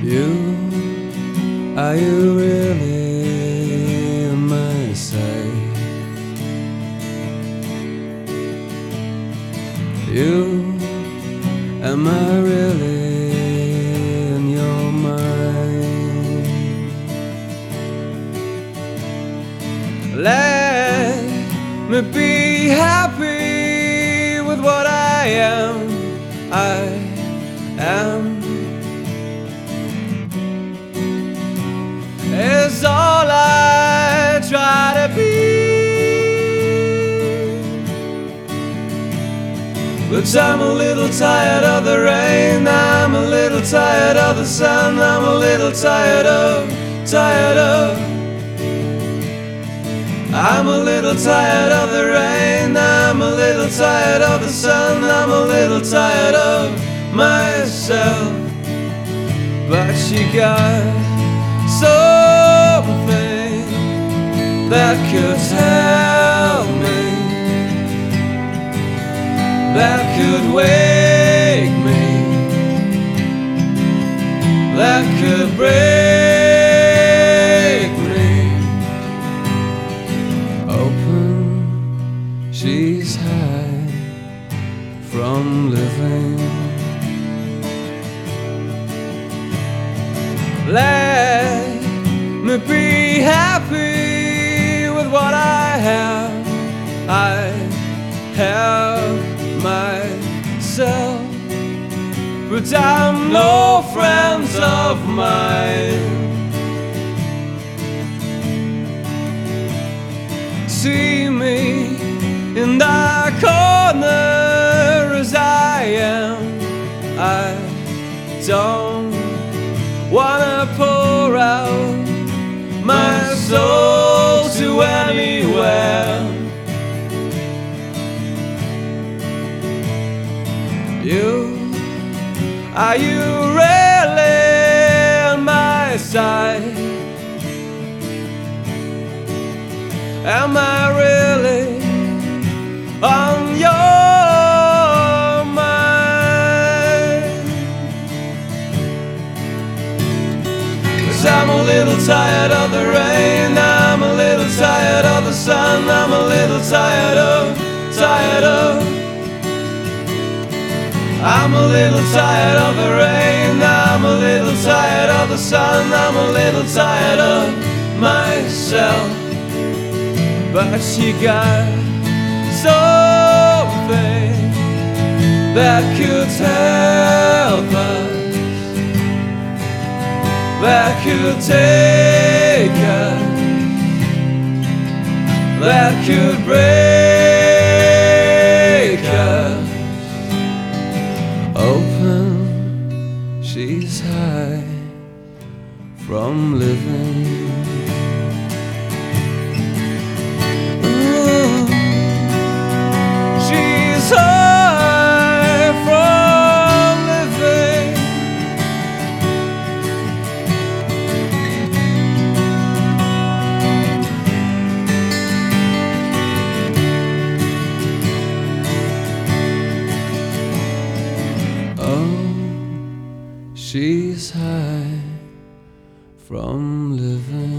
You, are you really on my side? You, am I really in your mind? Let me be happy with what I am. I am is all I try to be. But I'm a little tired of the rain, I'm a little tired of the sun, I'm a little tired of I'm a little tired of the rain, I'm a little tired of the sun, I'm a little tired of myself. But she got something that could help me, that could wake me, that could break me open. She's high from living. Let me be happy with what I have. I have myself, but I'm no friends of mine. See me in the corner as I am. I don't wanna pour out my soul to anywhere. You, are you really on my side? Am I really on your mind? 'Cause I'm a little tired of the rain, I'm a little tired of the sun, I'm a little tired of I'm a little tired of the rain, I'm a little tired of the sun, I'm a little tired of myself. But she got something that could help us, that could take us, that could break us open. She's high from living. She's high from living. Oh, she's high from living.